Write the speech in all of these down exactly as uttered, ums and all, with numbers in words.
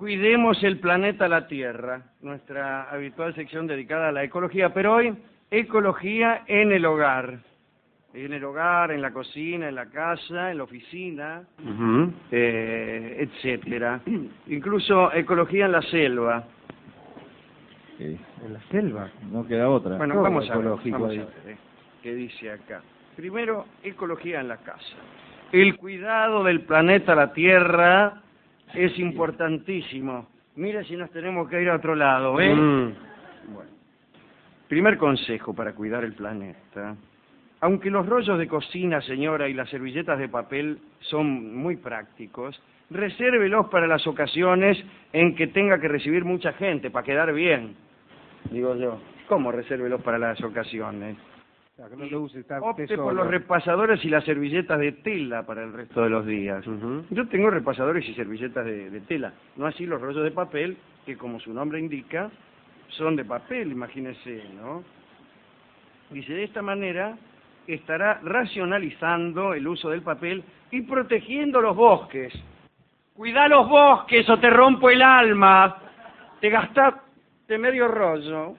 Cuidemos el planeta la Tierra, nuestra habitual sección dedicada a la ecología, pero hoy ecología en el hogar. En el hogar, en la cocina, en la casa, en la oficina, uh-huh. eh, etcétera. Incluso ecología en la selva. Sí. En la selva, no queda otra. Bueno, no, vamos a ver, vamos ahí. a ver eh, qué dice acá. Primero, ecología en la casa. El cuidado del planeta la Tierra es importantísimo. Mira si nos tenemos que ir a otro lado, ¿eh? Mm. Bueno. Primer consejo para cuidar el planeta. Aunque los rollos de cocina, señora, y las servilletas de papel son muy prácticos, resérvelos para las ocasiones en que tenga que recibir mucha gente, para quedar bien. Digo yo, ¿cómo resérvelos para las ocasiones? O sea, que no lo use, está Opte tesoro. por los repasadores y las servilletas de tela para el resto de los días. Uh-huh. Yo tengo repasadores y servilletas de, de tela, no así los rollos de papel, que como su nombre indica, son de papel, imagínese, ¿no? Dice, de esta manera estará racionalizando el uso del papel y protegiendo los bosques. Cuidá los bosques o te rompo el alma. Te gastaste medio rollo.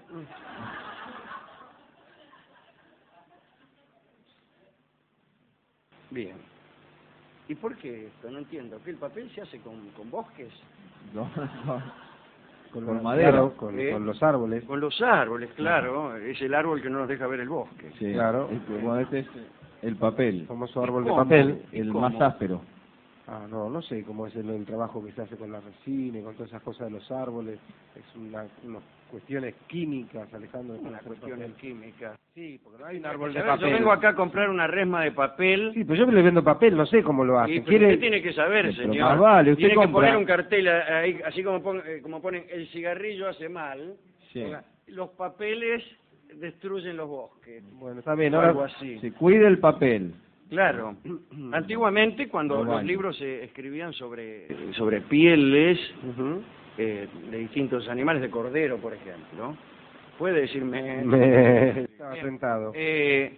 Bien. ¿Y por qué esto? No entiendo. ¿Que el papel se hace con, con bosques? No, no. Con, con madera, claro, con, ¿Eh? con los árboles. Con los árboles, claro. Ajá. Es el árbol que no nos deja ver el bosque. Sí, claro. Este, este es el papel. El famoso árbol de cómo? papel, el cómo? Más áspero. Ah, no, no sé cómo es el, el trabajo que se hace con la resina y con todas esas cosas de los árboles. Es una, unas cuestiones químicas, Alejandro. Unas cuestiones químicas. Sí, porque no hay un árbol de ver, papel. Yo vengo acá a comprar una resma de papel. Sí, pero yo le vendo papel, no sé cómo lo hace. Y, pero ¿Quiere... usted tiene que saber, pero señor. Más vale, usted tiene compra... que poner un cartel ahí, así como, pon, como ponen, el cigarrillo hace mal. Sí. Los papeles destruyen los bosques. Bueno, está bien, ahora algo así. Se cuida el papel. Claro. Antiguamente, cuando no, los vale. libros se escribían sobre, sobre pieles uh-huh. eh, de distintos animales, de cordero, por ejemplo, puede decirme... Me... Estaba sentado. Eh,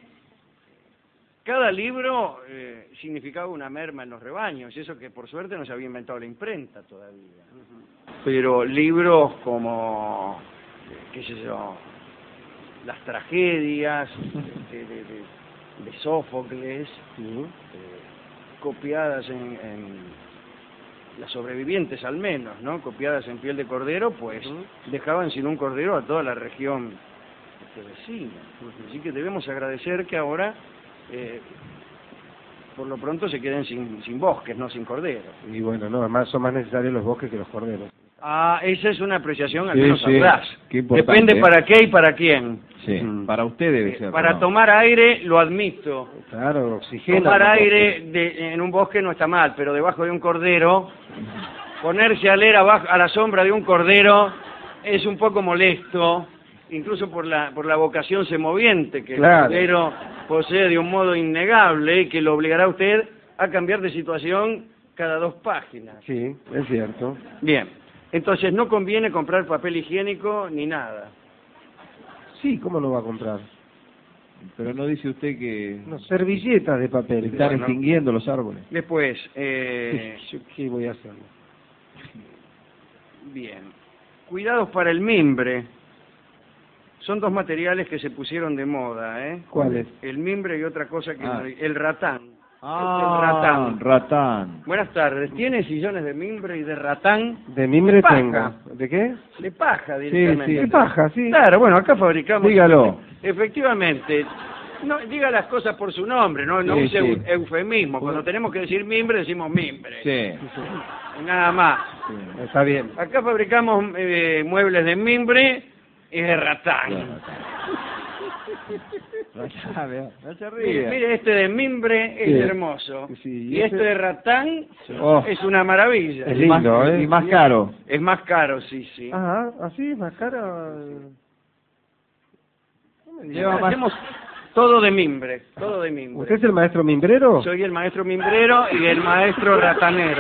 cada libro eh, significaba una merma en los rebaños, y eso que por suerte no se había inventado la imprenta todavía. Uh-huh. Pero libros como, qué sé yo, las tragedias de... de, de de Sófocles, ¿sí? eh, copiadas en, en las sobrevivientes al menos, ¿no? Copiadas en piel de cordero, pues uh-huh. dejaban sin un cordero a toda la región este, vecina. Uh-huh. Así que debemos agradecer que ahora, eh, por lo pronto, se queden sin, sin bosques, no sin corderos. Y bueno, no, además son más necesarios los bosques que los corderos. Ah, esa es una apreciación al sí, menos sí. atrás. Depende para qué y para quién. Sí, mm. para usted debe ser. Para ¿no? tomar aire, lo admito. Claro, oxígeno. Tomar aire de, en un bosque no está mal, pero debajo de un cordero, ponerse a leer abajo, a la sombra de un cordero es un poco molesto, incluso por la por la vocación semoviente que claro. el cordero posee de un modo innegable y que lo obligará a usted a cambiar de situación cada dos páginas. Sí, es cierto. Bien, entonces no conviene comprar papel higiénico ni nada. Sí, ¿cómo lo va a comprar? Pero no dice usted que... No, servilletas de papel. Están bueno, extinguiendo los árboles. Después, eh... ¿Yo qué voy a hacer? Bien. Cuidados para el mimbre. Son dos materiales que se pusieron de moda, ¿eh? ¿Cuáles? El mimbre y otra cosa que... Ah. No... El ratán. Ah, el ratán. ratán. Buenas tardes. ¿Tiene sillones de mimbre y de ratán? De mimbre paja. tengo. ¿De qué? De paja, directamente. Sí, sí. De paja, sí. Claro, bueno, acá fabricamos... Dígalo. Efectivamente. No, diga las cosas por su nombre, no, no sí, use sí. eufemismo. Cuando tenemos que decir mimbre, decimos mimbre. Sí. Nada más. Sí. Está bien. Acá fabricamos eh, muebles de mimbre y de ratán. No se ríe. Mire, mire, este de mimbre es sí. hermoso. Sí, y este de ratán oh. es una maravilla. Es lindo, más, ¿eh? Y más caro. Es más caro, sí, sí. Ajá, así, más caro. Lleva Hacemos todo de mimbre, todo de mimbre. ¿Usted es el maestro mimbrero? Soy el maestro mimbrero y el maestro ratanero.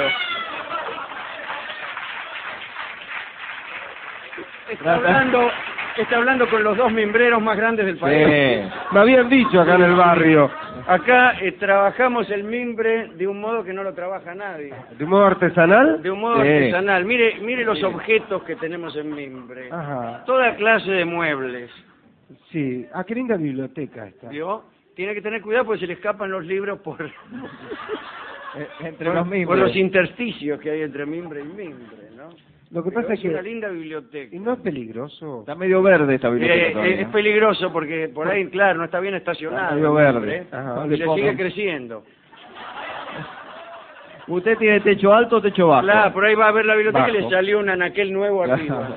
Está hablando, está hablando con los dos mimbreros más grandes del país. Sí. Me habían dicho acá en el barrio. Acá eh, trabajamos el mimbre de un modo que no lo trabaja nadie. ¿De un modo artesanal? De un modo Sí. artesanal. Mire, mire los objetos que tenemos en mimbre. Ajá. Toda clase de muebles. Sí. Ah, qué linda biblioteca esta. ¿Vio? Tiene que tener cuidado porque se le escapan los libros por, Eh, Entre por, los por miembros. los intersticios que hay entre mimbre y mimbre, ¿no? Lo que Pero pasa es es una que... linda biblioteca. ¿Y no es peligroso? Está medio verde esta biblioteca Eh, todavía. es peligroso porque por ahí, claro, no está bien estacionado. Está medio el verde. mimbre, Ajá. No y le le pongan. sigue creciendo. ¿Usted tiene techo alto o techo bajo? Claro, por ahí va a ver la biblioteca y Bajo. le salió un anaquel nuevo arriba.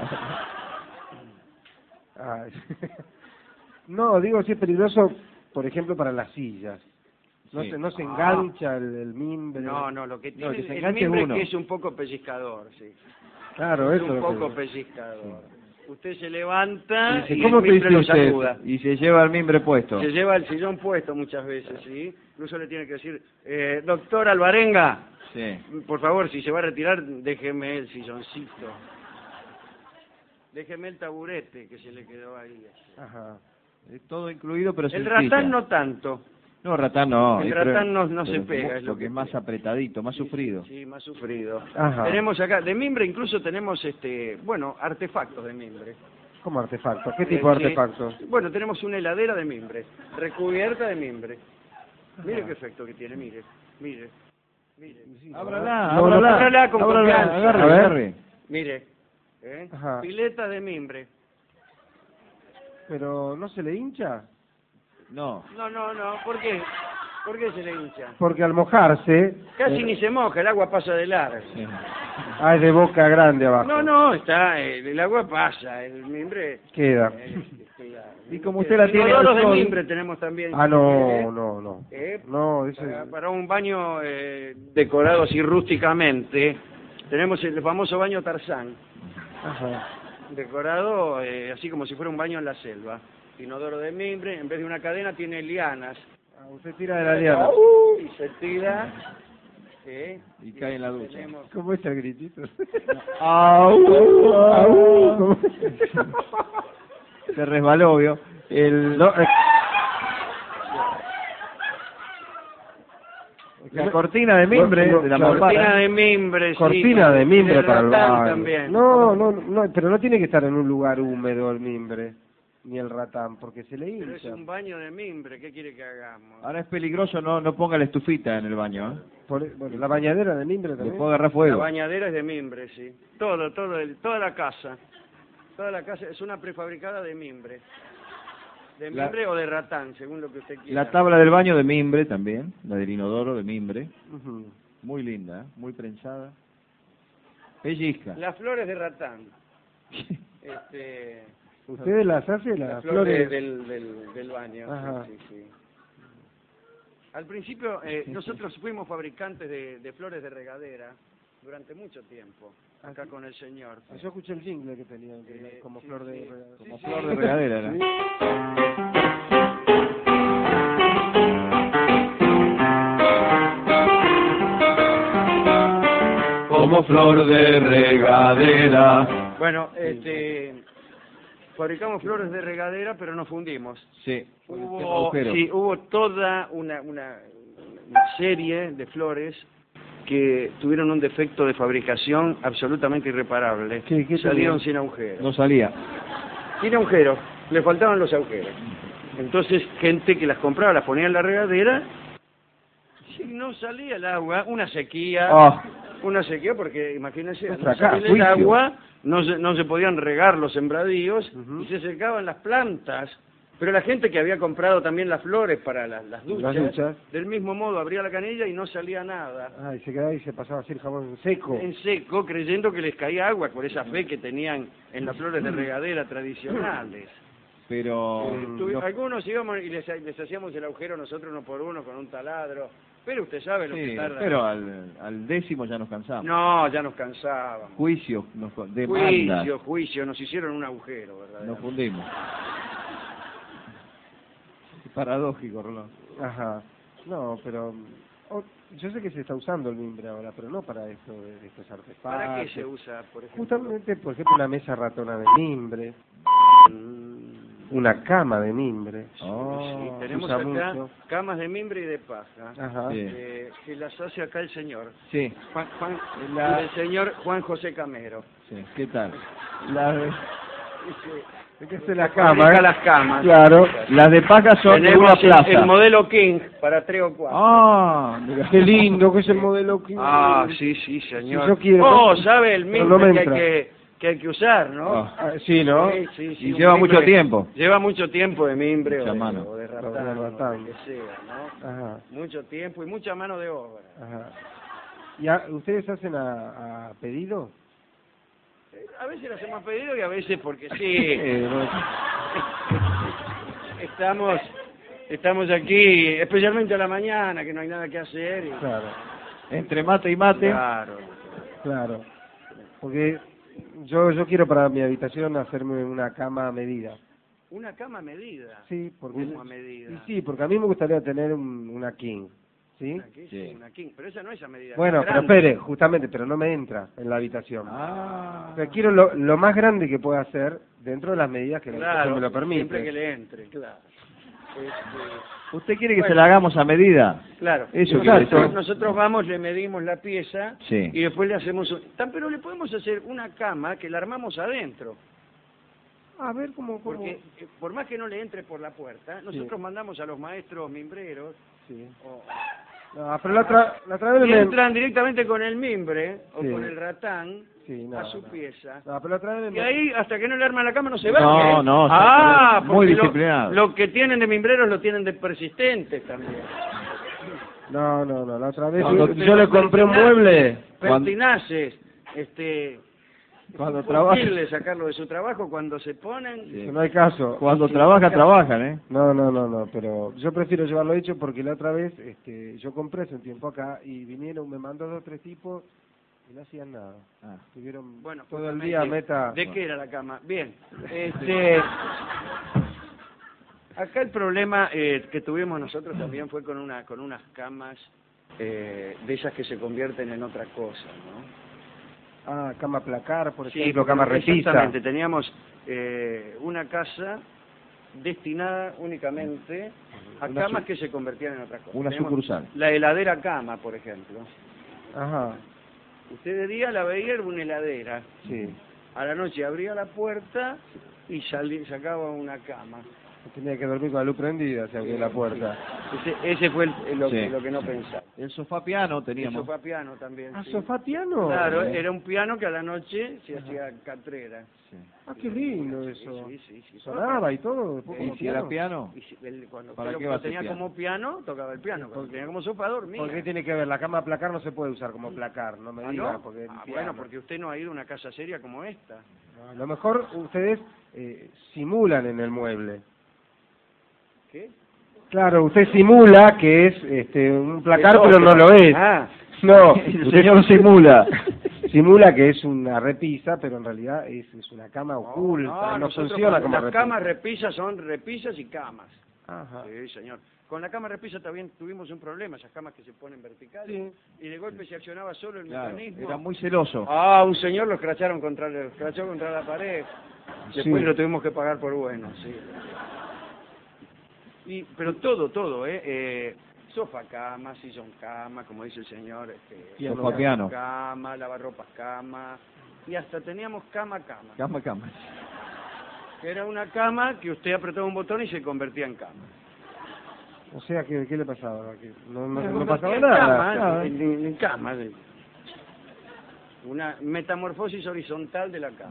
Ay. No, digo, si es peligroso, por ejemplo, para las sillas. No, Sí. se, no se engancha el, el mimbre. No, no, lo que tiene que se el enganche mimbre es uno. que es un poco pellizcador, sí. Claro, Es eso un es lo que poco digo. pellizcador. Usted se levanta Dice, y ¿cómo el te mimbre dice lo usted? saluda. Y se lleva el mimbre puesto. Se lleva el sillón puesto muchas veces, ¿sí? Incluso le tiene que decir, eh, doctor Alvarenga, Sí. por favor, si se va a retirar, déjeme el silloncito. Déjeme el taburete que se le quedó ahí. Ajá. Es todo incluido, pero El sin ratán silla. no tanto. No, ratán no. El eh, pero- ratán no- no se pero pega, es lo Porque que es más tiene. apretadito, más sufrido. Sí, más sufrido. Ajá. Tenemos acá, de mimbre incluso tenemos, este, bueno, artefactos de mimbre. ¿Cómo artefacto? ¿Qué tipo de Eh, sí. artefactos? Bueno, tenemos una heladera de mimbre, recubierta de mimbre. Mire qué efecto que tiene, mire, mire, mire. Ábrala, No, no, ábrala. ábrala con ábrala, confianza. agarre, A ver. agarre. Mire, ¿eh? Ajá. Pileta de mimbre. Pero ¿no se le hincha? No. No, no, no, ¿por qué? ¿Por qué se le hincha? Porque al mojarse... Casi eh, ni se moja, el agua pasa de largo. Sí. Ah, es de boca grande abajo. No, no, está, eh, el agua pasa, el mimbre... Queda. eh, queda. Y como usted la tiene Inodoros al de sol- mimbre tenemos también. Ah, ¿eh? no, no, no. Eh, No, ese... Para, para un baño eh, decorado así rústicamente, tenemos el famoso baño Tarzán, Ajá. decorado eh, así como si fuera un baño en la selva. Inodoro de mimbre, en vez de una cadena tiene lianas. Ah, usted tira de la liana. Uh, y se tira. ¿eh? Y cae en la ducha. Tenemos- ¿Cómo es el gritito? Au, Au. au. Se resbaló, ¿vio? El... No, eh, La cortina de mimbre No, no, de la claro. Cortina mampara. de mimbre, sí, cortina de y mimbre del para el ratán baño. también. No, no, no, pero no tiene que estar en un lugar húmedo el mimbre, ni el ratán, porque se le Pero es hincha. un baño de mimbre, ¿qué quiere que hagamos? Ahora es peligroso, no no ponga la estufita en el baño, ¿eh? Por- bueno, la bañadera de mimbre Le también. puede agarrar La fuego. bañadera es de mimbre, sí. Todo, todo, el, toda la casa. Toda la casa es una prefabricada de mimbre. De La- mimbre o de ratán, según lo que usted quiera. La tabla del baño de mimbre también, la del inodoro de mimbre. Ujú. Muy linda, ¿eh? Muy prensada. Pellizca. Las flores de ratán. Este, ¿Ustedes las hacen, las las flores flores? del, del, del baño. Ajá. Sí, sí, sí. Al principio, eh, nosotros fuimos fabricantes de, de flores de regadera durante mucho tiempo, acá con el señor. Ah, Yo escuché el jingle que tenían, que era Eh, como sí, flor de... sí. Como Sí, flor sí. de regadera era. Sí. Como flor de regadera. Bueno, este, fabricamos flores de regadera, pero nos fundimos. Sí. Hubo, Agujero. sí, hubo toda una, una, una serie de flores que tuvieron un defecto de fabricación absolutamente irreparable. ¿Qué- qué Salieron tenían? sin agujeros. No salía. Sin agujeros, le faltaban los agujeros. Entonces, gente que las compraba, las ponía en la regadera, y no salía el agua, una sequía, Ah. una sequía porque, imagínense, Un al fracaso, salir el juicio. agua, no se, no se podían regar los sembradíos Ujú. y se secaban las plantas. Pero la gente que había comprado también las flores para las, las duchas, Las duchas. del mismo modo abría la canilla y no salía nada. Ah, y se quedaba y se pasaba así el jabón seco. En seco, creyendo que les caía agua por esa fe que tenían en las flores de regadera tradicionales. Pero... Eh, tuvi- no- Algunos íbamos y les, les hacíamos el agujero nosotros uno por uno con un taladro, pero usted sabe lo que sí, tarda. pero al, al décimo ya nos cansamos. No, ya nos cansábamos. Juicio, nos co- demanda. Juicio, juicio, nos hicieron un agujero, ¿verdad? Nos fundimos. Es paradójico, Rolón. Ajá. No, pero... oh, yo sé que se está usando el mimbre ahora, pero no para esto de, de estos artefactos. ¿Para qué se usa, por ejemplo? Justamente, por ejemplo, una mesa ratona de mimbre. Mm, una cama de mimbre. Oh, Sí, tenemos usa acá mucho. camas de mimbre y de paja, Ajá. Sí. eh, que las hace acá el señor, Sí, Juan, Juan- La- el señor Juan José Camero. sí. ¿Qué tal? La de, ¿De qué es la Fabrica cama? ¿eh? las camas. Claro. las de paja son de Tenemos una el- plaza. el modelo King para tres o cuatro. Ah, mira. Qué lindo que es el modelo que... Ah, sí, sí, señor. Si yo quiero- Oh, sabe el pero no me mimbre que hay entra. que, que hay que usar, ¿no? Ah. Ah, sí, ¿no? Sí, sí, sí, Y un lleva mimbre- mucho tiempo. Lleva mucho tiempo de mimbre o Mucha de, mano. o de O de ratán, o ratán. de lo que sea, ¿no? Ajá, Mucho tiempo y mucha mano de obra. ajá. ¿Y a- ustedes hacen a, a pedido? Eh, A veces lo hacemos pedido y a veces porque sí. Eh, no- Estamos estamos aquí, especialmente a la mañana, que no hay nada que hacer. Y... Claro, Entre mate y mate. Claro. claro. Porque yo yo quiero para mi habitación hacerme una cama a medida. Una cama a medida. Sí, porque... ¿Cómo a medida? Y sí, porque a mí me gustaría tener un- una king, ¿sí? Una King, Sí. una King, pero esa no es a medida. Bueno, es pero grande. espere, justamente, pero no me entra en la habitación. Ah. O sea, quiero lo, lo más grande que pueda hacer dentro de las medidas que, Claro, que me lo permite. siempre que le entre, claro. Este, ¿Usted quiere que Bueno. se la hagamos a medida? Claro, Eso quiere nosotros, decir. nosotros vamos, le medimos la pieza Sí. y después le hacemos un... Tan, pero le podemos hacer una cama que la armamos adentro, A ver cómo... cómo... porque eh, por más que no le entre por la puerta, nosotros mandamos a los maestros mimbreros Sí. o, No, pero la otra, la otra vez y me... entran directamente con el mimbre o Sí. con el ratán Sí, no, a su no. pieza. No, pero la otra vez Y me... ahí, hasta que no le arman la cama, no se va. No, ¿eh? no, Ah, muy porque lo- disciplinado. Lo, que tienen de mimbreros lo tienen de persistentes también. No, no, no, la otra vez Cuando yo, Pero yo le compré un pertinaces, mueble... Cuando- Pertinaces, este... Cuando es trabaja, imposible sacarlo de su trabajo cuando se ponen... que no hay caso. cuando Sí, trabaja, sí. trabajan, ¿eh? No, no, no, no, pero yo prefiero llevarlo hecho porque la otra vez este, yo compré hace un tiempo acá y vinieron, me mandó dos o tres tipos y no hacían nada. Ah. Estuvieron Bueno, todo el justamente, día meta... ¿de qué era la cama? Bien, este... Acá el problema eh, que tuvimos nosotros también fue con una con unas camas eh, de esas que se convierten en otra cosa, ¿no? Ah, cama placar, por Sí, ejemplo, cama repisa. exactamente. Teníamos eh, una casa destinada únicamente a Una camas su- que se convertían en otra cosa. una Teníamos sucursal. La heladera cama, por ejemplo. Ajá, Usted de día la veía, era una heladera. sí. A la noche abría la puerta y salí, sacaba una cama. Tenía que dormir con la luz prendida, se abría la puerta. Ese, ese fue el- el- lo, Sí. que, lo que no pensaba. El sofá piano El teníamos. sofá piano también. ¿Ah, sí. sofá piano? Claro, Sí. era un piano que a la noche se hacía catrera. Sí. Ah, qué lindo eso. Sí, sí, sí. Sonaba y todo. después ¿Y como ¿Y si era piano? Y si- el- cuando ¿Para usted qué lo va a ser tenía piano? como piano, tocaba el piano. Cuando tenía como sofá, dormía. ¿Por qué tiene que ver? La cama placar no se puede usar como placar, no me ¿Ah, diga, no? porque es Ah, piano. bueno, porque usted no ha ido a una casa seria como esta. No, a lo mejor ustedes eh, simulan en el mueble. ¿Qué? Claro, usted simula que es este, un placar, Es pero no otro. lo es. Ah, No, El usted señor simula. simula que es una repisa, pero en realidad es, es una cama oculta, no, nosotros funciona con como las repisa. camas repisas son repisas y camas. Ajá. Sí, señor. Con la cama repisa también tuvimos un problema, esas camas que se ponen verticales, Sí. y de golpe se accionaba solo el Claro, mecanismo. era muy celoso. Ah, un señor lo escracharon contra, lo escrachó contra la pared. Después Sí. lo tuvimos que pagar por bueno, sí. Y, pero todo, todo, ¿eh? eh sofá cama, sillón cama, como dice el señor. Este, Piano, Sofá piano. Cama, lavarropas cama. Y hasta teníamos cama cama. Cama, cama. Que era una cama que usted apretaba un botón y se convertía en cama. O sea, ¿qué, qué le pasaba? Que no, no, Se no convertía pasaba en nada. Cama, claro. en, en- en cama. de- Una metamorfosis horizontal de la cama.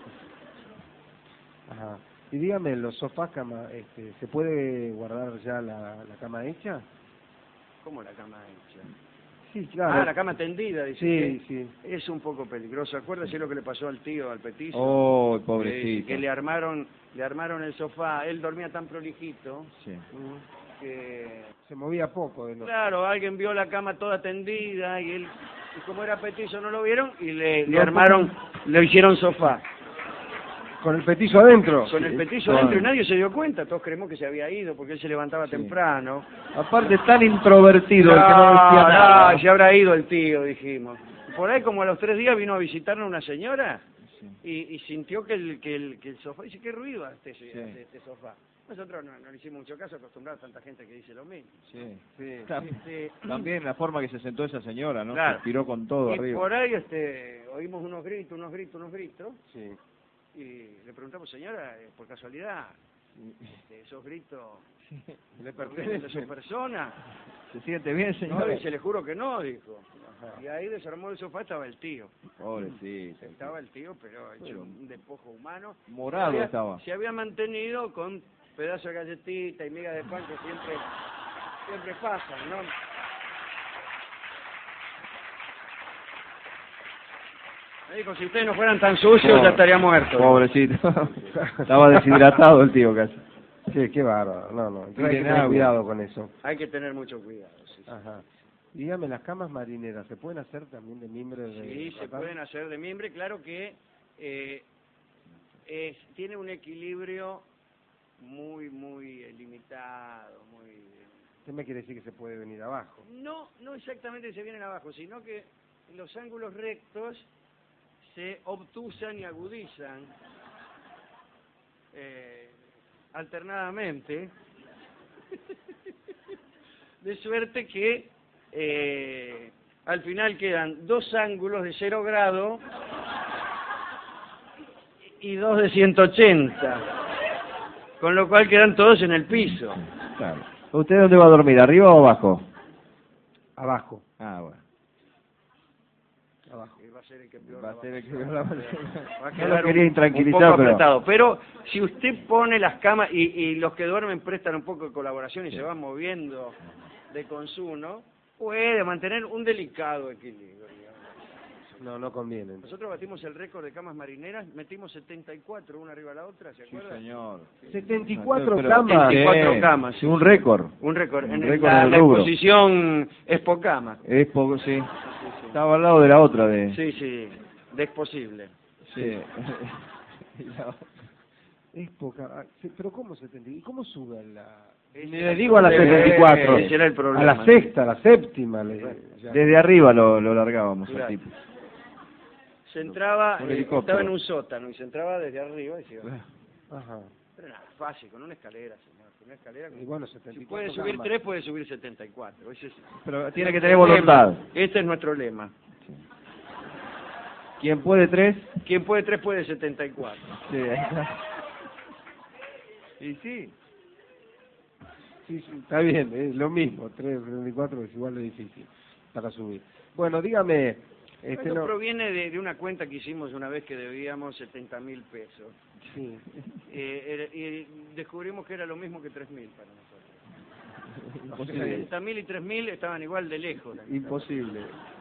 Ajá. Y dígame, los sofás cama, este, ¿se puede guardar ya la, la cama hecha? ¿Cómo la cama hecha? Sí, claro. Ah, la cama tendida, dice Sí, usted. sí. Es un poco peligroso. Acuérdese lo que le pasó al tío, al petizo. Oh, que, pobrecito. que le armaron le armaron el sofá. Él dormía tan prolijito Sí. que... Se movía poco de noche. Claro, alguien vio la cama toda tendida y él, y como era petizo, no lo vieron y le, le No, armaron, le hicieron sofá. Con el petizo adentro. Con el petizo Con- adentro y nadie se dio cuenta. Todos creemos que se había ido porque él se levantaba Sí. temprano. Aparte, tan introvertido el que no No, decía nada. no, se habrá ido el tío, dijimos. Por ahí, como a los tres días, vino a visitarnos una señora sí. y, y sintió que el, que, el, que el sofá, dice, ¿qué ruido hace este, Sí. hace este sofá? Nosotros no, no le hicimos mucho caso, acostumbrados a tanta gente que dice lo mismo. Sí. Sí. Tam- Este, También la forma que se sentó esa señora, ¿no? Claro. Se tiró con todo y arriba. por ahí este, oímos unos gritos, unos gritos, unos gritos, Sí. y le preguntamos, señora, eh, por casualidad, este, esos gritos Le provienen de su pertenece. persona. ¿Se siente bien, No, señora? dice, le juro que no, dijo. Ajá. Y ahí desarmó el sofá, estaba el tío. Pobrecito. Estaba el tío, pero hecho Pero- un despojo humano. Morado Se había- estaba. Se había mantenido con pedazos de galletita y migas de pan que siempre, siempre pasan, ¿no? Me dijo, si ustedes no fueran tan sucios, Pobre. ya estaría muerto. Pobrecito. Estaba deshidratado el tío casi. Sí, qué bárbaro. No, no. Entonces hay Miren que tener agua. cuidado con eso. Hay que tener mucho cuidado, sí. sí. Ajá. Dígame, las camas marineras, ¿se pueden hacer también de mimbre de Sí, se ratán? pueden hacer de mimbre, claro que eh, es, tiene un equilibrio muy, muy eh, limitado, muy... ¿Usted me quiere decir que se puede venir abajo? No, no exactamente se vienen abajo, sino que los ángulos rectos se obtusan y agudizan eh, alternadamente, de suerte que eh, al final quedan dos ángulos de cero grado y dos de ciento ochenta, con lo cual quedan todos en el piso. Claro. ¿Usted dónde va a dormir, arriba o abajo? Abajo. Ah, bueno. Abajo. Y va a ser el que peor Va la a ser el que pasar. peor la va a Va a No quedar lo quería un- intranquilizar, un poco pero- apretado. Pero si usted pone las camas y, y los que duermen prestan un poco de colaboración y se van moviendo de consumo, puede mantener un delicado equilibrio, digamos. No, no conviene. Nosotros batimos el récord de camas marineras, metimos setenta y cuatro una arriba de la otra, ¿se Sí, acuerdan? señor. setenta y cuatro Pero- camas. setenta y cuatro camas, Sí, un récord. Un récord. Un En récord la, en el la rubro. exposición Expocama. Es poco, sí. Estaba al lado de la otra de... Sí, sí, de Exposible. Sí. Es poca. ah, sí, pero ¿cómo setenta? ¿Y cómo sube a la...? Ese Ni era le el digo a la problema. setenta y cuatro. Ese era el problema. A la sexta, a la séptima. Le, ya. Desde arriba lo, lo largábamos al Claro. tipo. Se entraba, Un eh, helicóptero. estaba en un sótano y se entraba desde arriba y se iba. Ajá. Pero nada, fácil, con una escalera, señor. Con una escalera. Y bueno, setenta y Si cuatro puede subir camas. tres, puede subir setenta y cuatro. Ese es Pero tiene que el tener lema. voluntad. Este es nuestro lema. ¿Quién puede tres? Quien puede tres, puede setenta y cuatro. Sí, ahí está. Y sí. Sí, sí, está bien, es lo mismo. tres, setenta y cuatro es igual de difícil para subir. Bueno, dígame... Este Esto no... proviene de, de una cuenta que hicimos una vez que debíamos setenta mil pesos. Sí. Eh, era- y descubrimos que era lo mismo que tres mil para nosotros. Imposible. setenta mil y tres mil estaban igual de lejos. Imposible.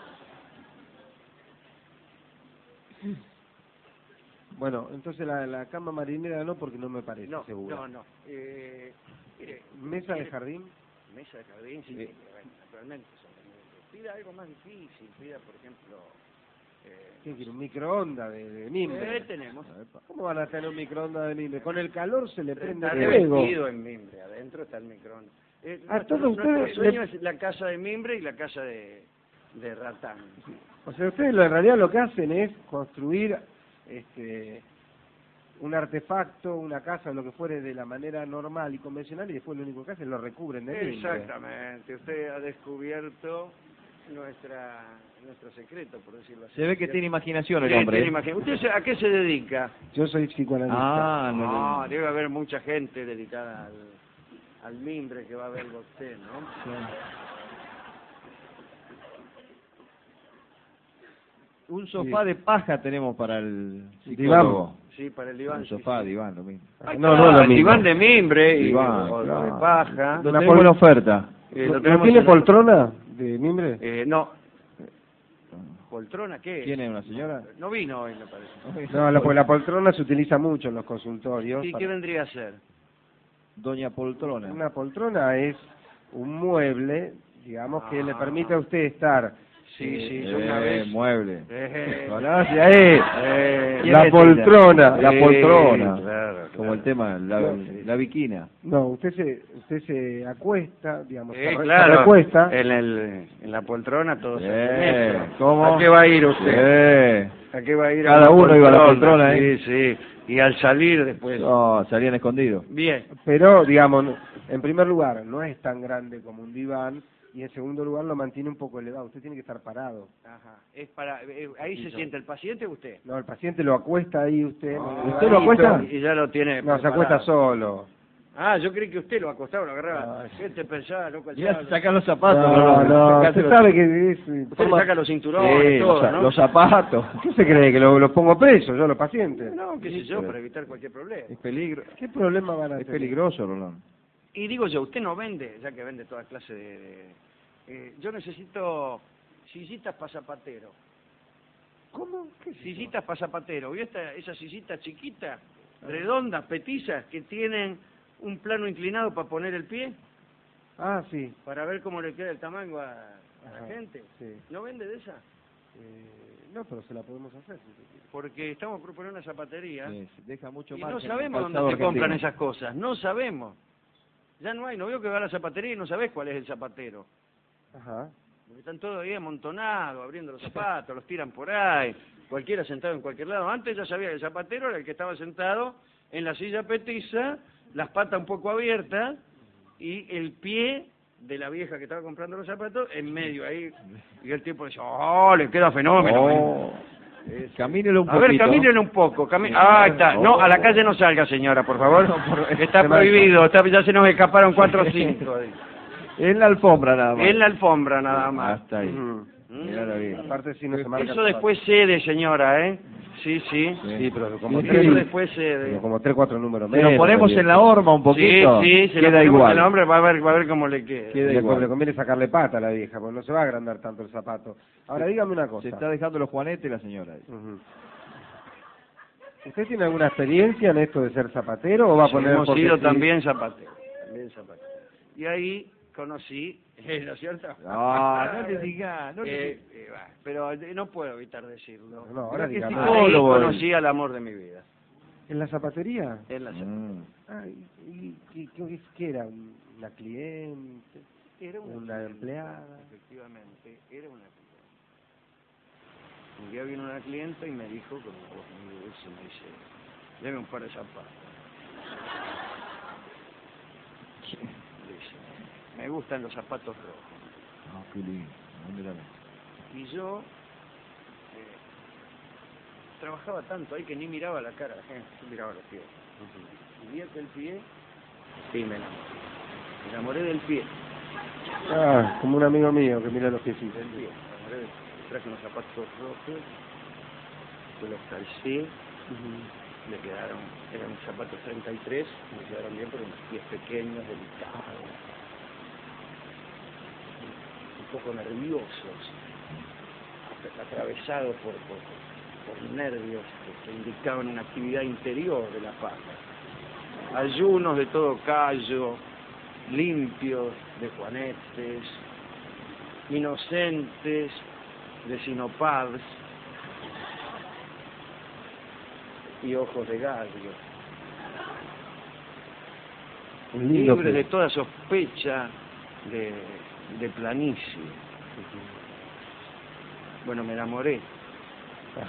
Bueno, entonces la, la cama marinera no, porque no me parece No, segura. no, no. Eh, mire, ¿Mesa de mire, jardín? Mesa de jardín, sí, Sí. que, bueno, naturalmente. son- Pida algo más difícil, pida, por ejemplo... Eh, ¿Qué quiere? ¿Un microondas de, de mimbre? eh, tenemos. ¿Cómo van a tener un microondas de mimbre? Con el calor se le prende Está el fuego. revestido en mimbre, adentro está el microondas. Eh, Ah, nuestro, todos nuestro ustedes sueño le- es la casa de mimbre y la casa de, de ratán. O sea, ustedes lo, en realidad lo que hacen es construir este un artefacto, una casa, lo que fuere de la manera normal y convencional, y después lo único que hacen lo recubren de mimbre. Exactamente, usted ha descubierto nuestra nuestro secreto, por decirlo así. Se ve que tiene imaginación el Sí, hombre. tiene ¿eh? imaginación. ¿Usted se- a qué se dedica? Yo soy psicoanalista. Ah, no, No, no. debe haber mucha gente dedicada al, al mimbre que va a verlo usted, ¿no? Un sofá de paja tenemos para el Diván. psicólogo. Sí, para el diván. Un sí, sofá, sí. diván, lo mismo. Ahí No, está, no es lo el mismo. diván de mimbre y Diván, o claro. de paja. Lo Una tengo pol- en oferta. Eh, ¿No, lo no tenemos tiene en- poltrona de mimbre? Eh, no. ¿Poltrona qué? ¿Quién es, una señora? No vino hoy, me parece. No, la, porque la poltrona se utiliza mucho en los consultorios. ¿Y para- qué vendría a ser? Doña Poltrona. Una poltrona es un mueble, digamos, que le Ah. permite a usted estar. Sí, sí, Eh, yo una vez... mueble. Eh, Conoce ahí. eh, ¿Quién La es poltrona. ella? La Sí, poltrona. claro, Como claro. el tema, la, No. la viquina. No, usted se usted se acuesta, digamos, Sí, se, re- se claro, recuesta. en, el, en la poltrona todo se Eh, hace. ¿cómo? ¿A qué va a ir usted? Eh. ¿A qué va a ir? Cada a uno poltrona? iba a la poltrona, ¿eh? Sí, sí. Y al salir después... No, salían escondidos. Bien. Pero, digamos, en primer lugar, no es tan grande como un diván, y en segundo lugar lo mantiene un poco elevado. Usted tiene que estar parado. Ajá. Es para, eh, ahí se siente el paciente o usted. No, el paciente lo acuesta ahí, usted. Ah, ¿Usted lo acuesta? Y ya lo tiene No, se preparado. acuesta solo. Ah, yo creí que usted lo acostaba, lo agarraba. No, ¿Qué te pensaba, loco? Ya Ya- se sacan los zapatos. No, no, Sacate usted los- sabe que es... Usted le saca los cinturones, Sí, todo, los, ¿no? los zapatos. ¿Qué se cree? ¿Que lo- los pongo preso yo, los pacientes? No, qué sé yo, pero- para evitar cualquier problema. Es peligro. ¿Qué problema van a Es tener? peligroso, Rolón. Y digo yo, usted no vende, ya que vende toda clase de... de- eh, yo necesito sillitas para zapatero. ¿Cómo? ¿Qué es eso? Sillitas para zapatero. ¿Vio esta, esas sillitas chiquitas, redondas, petizas, que tienen un plano inclinado para poner el pie? Ah, sí. Para ver cómo le queda el tamaño a, a la Ajá, gente. sí. ¿No vende de esa? Eh, no, pero se la podemos hacer. si usted quiere. Porque estamos por poner una zapatería Sí, se deja mucho y más. no que sabemos el dónde calzado se compran argentino. esas cosas. No sabemos. Ya no hay. No veo que va a la zapatería y no sabés cuál es el zapatero. Ajá. Porque están todos ahí amontonados, abriendo los zapatos, los tiran por ahí, cualquiera sentado en cualquier lado. Antes ya sabía que el zapatero era el que estaba sentado en la silla petiza, las patas un poco abiertas y el pie de la vieja que estaba comprando los zapatos en medio ahí. Y el tipo decía, oh, le queda fenómeno. Oh, eh, camínelo un A poquito. ver, camínele un poco. cami- ah, ahí está. No, a la calle no salga, señora, por favor. Está Se prohibido. Está, ya se nos escaparon cuatro o cinco. En la alfombra nada más. En la alfombra nada más. Hasta ahí. Ujú. Mirá bien. Aparte si no se marca... Eso después cede, señora, ¿eh? Sí, sí. Sí, pero como, Sí, tres, Eso sí. después cede. pero como tres, cuatro números Si menos. lo ponemos sería. en la horma un poquito, Sí, sí, se lo queda ponemos igual. al hombre, va a ver, va a ver cómo le queda. Queda Le, igual. le conviene sacarle pata a la vieja, porque no se va a agrandar tanto el zapato. Ahora, dígame una cosa. Se está dejando los juanetes la señora. ahí. Ujú. ¿Usted tiene alguna experiencia en esto de ser zapatero o va a Sí, poner hemos porque sido sí? también zapateros. También zapateros. Y ahí conocí, ¿no es cierto? No, no le digas, no le Eh, eh, va, pero eh, no puedo evitar decirlo. No, ahora Mirá que dígame. sí. Ahí psicólogo, conocí al amor de mi vida. ¿En la zapatería? En la Mm. Ah, ¿y, y- y qué, qué era? ¿Una cliente? Era una, ¿Una clienta, empleada? Efectivamente, era una clienta. Un día vino una clienta y me dijo, con una voz muy dulce, me dice, deme un par de zapatos. Dice, me gustan los zapatos rojos. Ah, qué lindo. ¿Dónde la ves? Y yo eh, trabajaba tanto ahí que ni miraba la cara de la gente, yo miraba los pies. Y vi aquel pie y me enamoré. Me enamoré del pie. Ah, como un amigo mío que mira los piecitos. Del pie. Me enamoré del pie. Traje unos zapatos rojos, que los calcé, me quedaron, eran unos zapatos treinta y tres, me quedaron bien porque unos pies pequeños, delicados, un poco nerviosos, atra- atravesados por, por, por nervios que, que indicaban una actividad interior de la pata. Ayunos de todo callo, limpios de juanetes, inocentes de sinopads y ojos de gallo, Un lindo libres de pie. toda sospecha de, de planicie. Bueno, me enamoré. Ajá.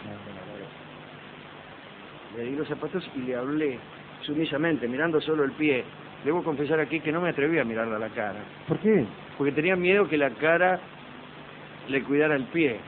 Le di los zapatos y le hablé sumisamente, mirando solo el pie. Debo confesar aquí que no me atreví a mirarle a la cara, ¿Por qué? porque tenía miedo que la cara le cuidara el pie.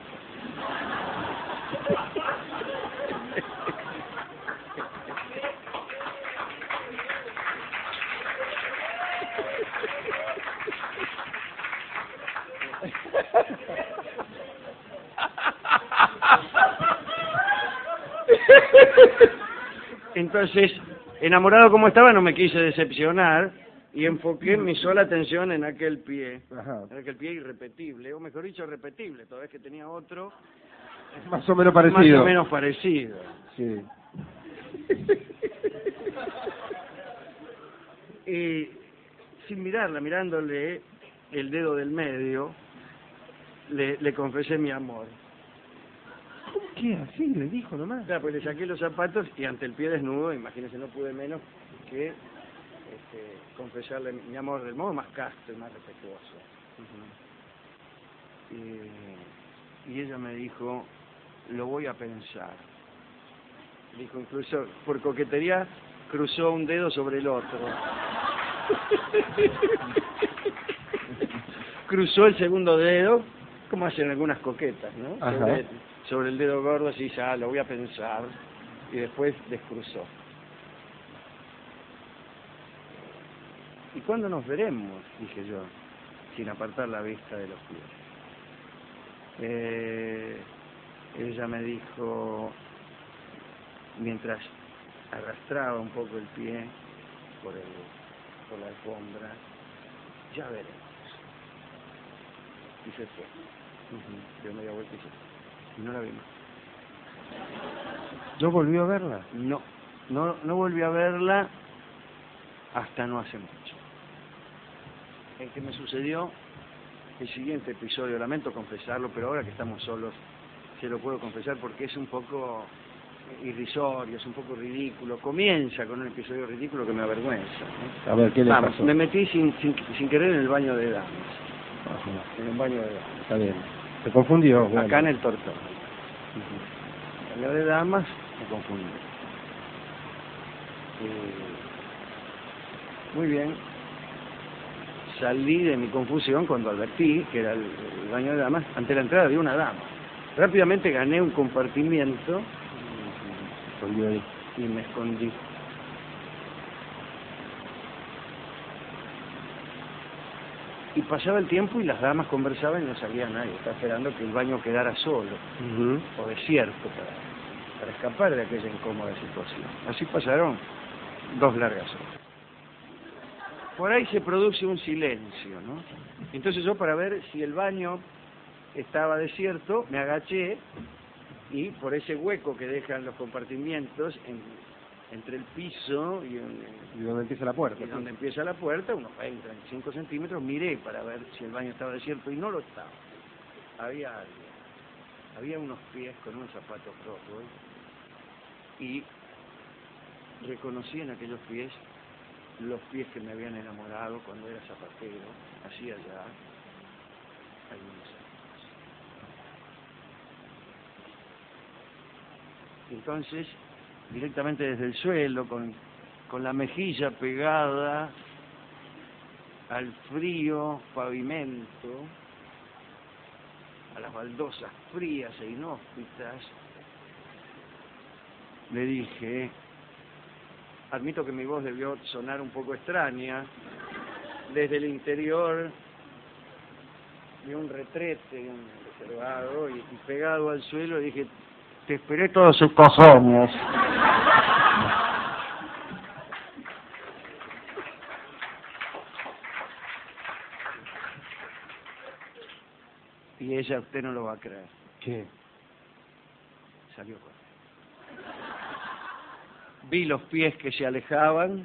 Entonces, enamorado como estaba, no me quise decepcionar y enfoqué mi sola atención en aquel pie, Ajá. en aquel pie irrepetible, o mejor dicho, repetible, toda vez que tenía otro Más o menos parecido. más o menos parecido. Sí. Y sin mirarla, mirándole el dedo del medio, le, le confesé mi amor. ¿Cómo que así? Le dijo nomás. Claro, pues le saqué los zapatos y ante el pie desnudo, imagínense, no pude menos que este, confesarle mi amor del modo más casto y más respetuoso. Y, y ella me dijo, lo voy a pensar. Dijo, incluso por coquetería cruzó un dedo sobre el otro. Cruzó el segundo dedo, como hacen algunas coquetas, ¿no? Sobre, sobre el dedo gordo, así ya lo voy a pensar, y después descruzó. ¿Y cuándo nos veremos? Dije yo, sin apartar la vista de los pies. Eh, ella me dijo, mientras arrastraba un poco el pie por, el, por la alfombra, ya veremos. Y se fue. Uh-huh. Dio media vuelta y se fue. Y no la vi más. ¿No volvió a verla? No, no, no volví a verla hasta no hace mucho. El que me sucedió el siguiente episodio, lamento confesarlo, pero ahora que estamos solos, se lo puedo confesar porque es un poco irrisorio, es un poco ridículo. Comienza con un episodio ridículo que me avergüenza, ¿no? A ver, ¿qué le Vamos, pasó? me metí sin, sin, sin querer en el baño de damas. Ajá. En un baño de damas. Está bien. Se confundió. Acá Bueno. en el Tortón. Uh-huh. En el baño de damas me confundí. Eh, muy bien. Salí de mi confusión cuando advertí que era el, el baño de damas ante la entrada de una dama. Rápidamente gané un compartimiento y me escondí. Y pasaba el tiempo y las damas conversaban y no salía nadie. Estaba esperando que el baño quedara solo, uh-huh, o desierto para, para escapar de aquella incómoda situación. Así pasaron dos largas horas. Por ahí se produce un silencio, ¿no? Entonces yo, para ver si el baño estaba desierto, me agaché y por ese hueco que dejan los compartimientos en, entre el piso y, en, y donde empieza la puerta, y ¿sí? donde empieza la puerta, unos veinte, veinticinco centímetros, miré para ver si el baño estaba desierto y no lo estaba. Había algo. Había unos pies con unos zapatos rojos y reconocí en aquellos pies los pies que me habían enamorado cuando era zapatero, hacía ya algunos años. Entonces, directamente desde el suelo, con, con la mejilla pegada al frío pavimento, a las baldosas frías e inhóspitas, le dije, admito que mi voz debió sonar un poco extraña, desde el interior de un retrete un reservado y, y pegado al suelo, dije, te esperé todos estos años. Y ella, usted no lo va a creer. ¿Qué? Salió corriendo. Vi los pies que se alejaban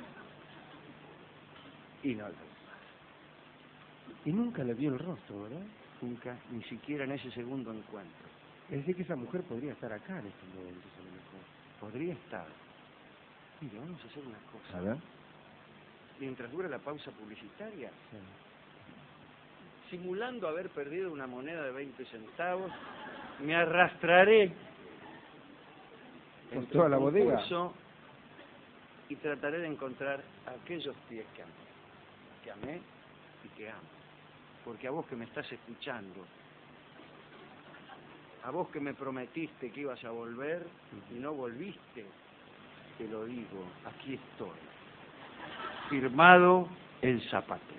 y no lo vi más. Y nunca le vio el rostro, ¿verdad? Nunca, ni siquiera en ese segundo encuentro. Es decir, que esa mujer podría estar acá en este momento, a lo mejor. Podría estar. Mire, vamos a hacer una cosa. A ver. Mientras dura la pausa publicitaria, Sí. simulando haber perdido una moneda de veinte centavos, me arrastraré Por en toda la bodega y trataré de encontrar aquellos pies que amé, que amé y que amo. Porque a vos que me estás escuchando, a vos que me prometiste que ibas a volver y no volviste, te lo digo, aquí estoy. Firmado El Zapatero.